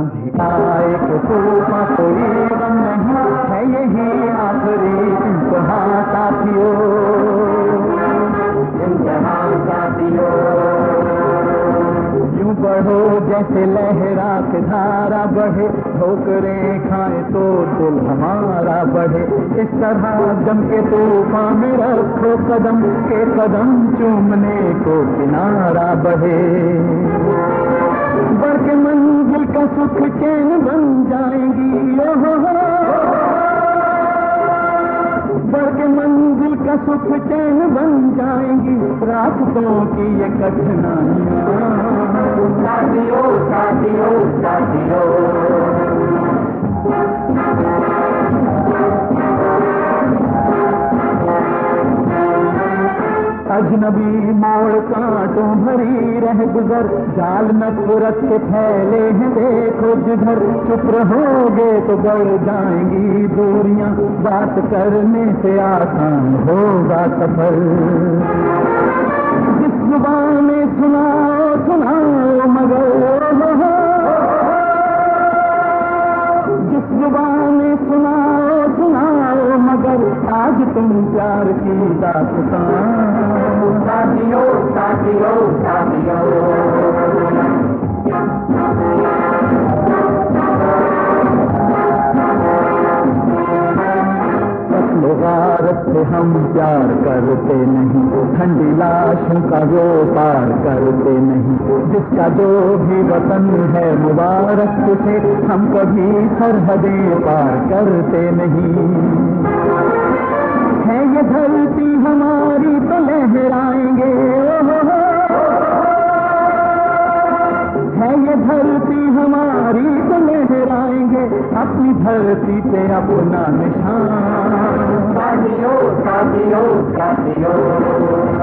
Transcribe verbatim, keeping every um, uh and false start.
आंधी आए तो तूफान कोई गम नहीं है, यही आखिरी इम्तिहान साथियों, इम्तिहान साथियों। यूं बढ़ो जैसे लहरा के धारा बढ़े, ठोकरें खाए तो दिल हमारा बढ़े, इस तरह जम के तूफान में रखो कदम के कदम चूमने को किनारा बढ़े। बढ़ के मंजिल का सुख चैन बन जाएंगी, ओहो बढ़ के मंजिल का सुख चैन बन जाएंगी, रास्तों की ये कठिनाइयाँ साथियों साथियों साथियों। अजनबी मोड़ कांटों भरी रह गुजर, जाल नफरत के फैले हैं देखो जिधर, चुप रहोगे तो बढ़ जाएंगी दूरियां, बात करने से आसान होगा सफर। जिस जुबान में सुनाओ सुनाओ मगर, जिस जुबान में सुनाओ सुनाओ मगर, आज तुम प्यार की दास्तां साथियों साथियों साथियों। गारत से हम प्यार करते नहीं, ठंडी लाशों का वो पार करते नहीं, जिसका जो भी वतन है मुबारक से हम कभी सरहदें पार करते नहीं। है ये धरती हमारी तो लहराएंगे, है ये धरती हमारी तो लहराएंगे, अपनी धरती पे अपना निशान साथियों साथियों साथियों।